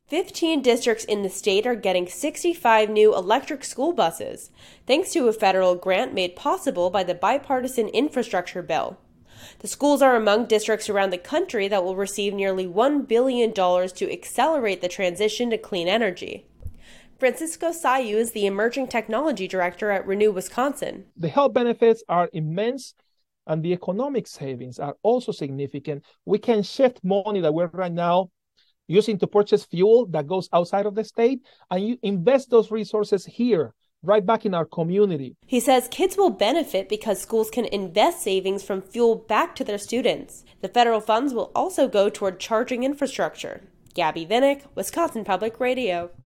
15 districts in the state are getting 65 new electric school buses, thanks to a federal grant made possible by the bipartisan infrastructure bill. The schools are among districts around the country that will receive nearly $1 billion to accelerate the transition to clean energy. Francisco Sayu is the Emerging Technology Director at Renew Wisconsin. The health benefits are immense, and the economic savings are also significant. We can shift money that we're right now using to purchase fuel that goes outside of the state, and you invest those resources here, right back in our community. He says kids will benefit because schools can invest savings from fuel back to their students. The federal funds will also go toward charging infrastructure. Gabby Vinnick, Wisconsin Public Radio.